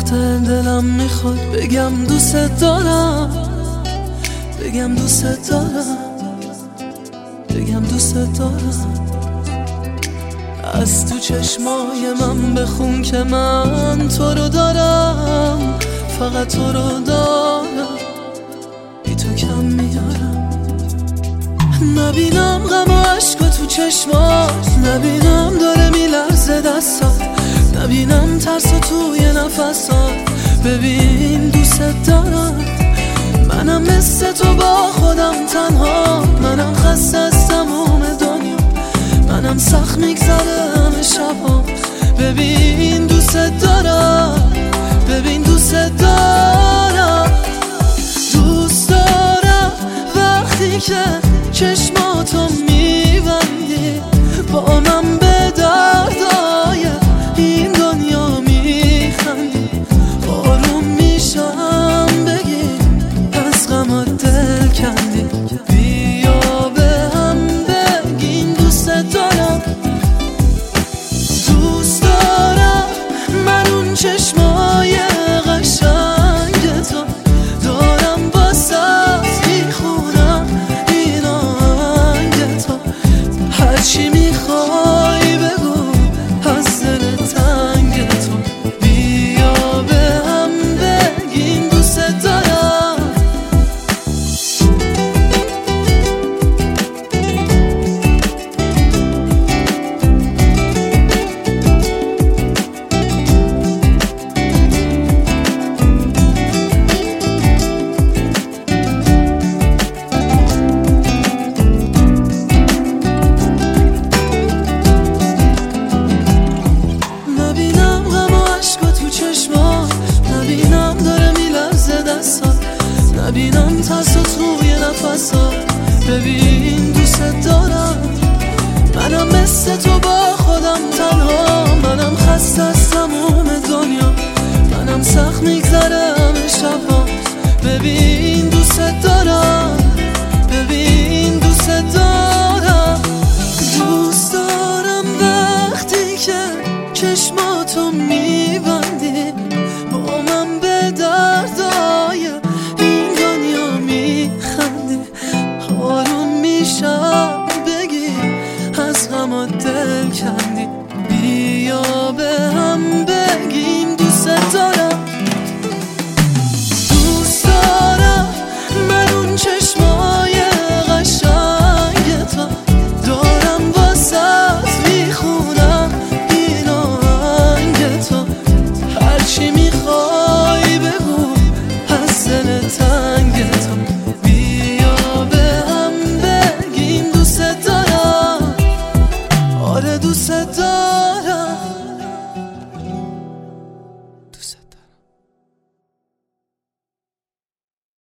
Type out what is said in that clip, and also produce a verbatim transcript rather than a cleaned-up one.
وقت دلم میخواد بگم دوست دارم، بگم دوست دارم، بگم دوست دارم. از تو چشمای من بخون که من تو رو دارم، فقط تو رو دارم، بی تو کم میارم. نبینم غم و عشق تو چشمات، نبینم داره میلرزه دستات، نبینم ترس توی نفسات. ببین دوست دارم، منم مثل تو با خودم تنها، منم خسته از تموم دنیا، منم سخت میگذره همه شبا. ببین دوست دارم، ببین دوست دارم، دوست دارم وقتی که چشماتو میبندی با من به دردای این دنیا میخندی. آروم میشم بگی از غمات دل کندی، بیا به هم بگیم دوست دارم. دوست دارم من اون چشمای قشنگ تو دارم، واسه میخونم این آهنگ تو. هرچی میخوای بگو از دل تنگ تو، بیا به هم بگیم دوست دارم. نبینم غم و عشق تو چشمات، نبینم داره میلرزه دستات، نبینم ترس توی نفسات. ببین دوست دارم، منم مثل تو با خودم تنها، منم خسته از تموم دنیا، منم سخت میگذره همه شبا. ببین دوست دارم، ببین دوست دارم، دوست دارم وقتی که چشماتو میبندی با من به دردای این دنیا میخندی. آروم میشم بگی از غمات دل کندی، بیا به هم بگیم دوست دارم. دوست دارم من اون چشمای قشنگ تو دارم، واسه میخونم این آهنگ تو. هرچی میخوای بگو از دل تنگ تو، بیا به هم بگیم دوست دارم. آره دوست دارم.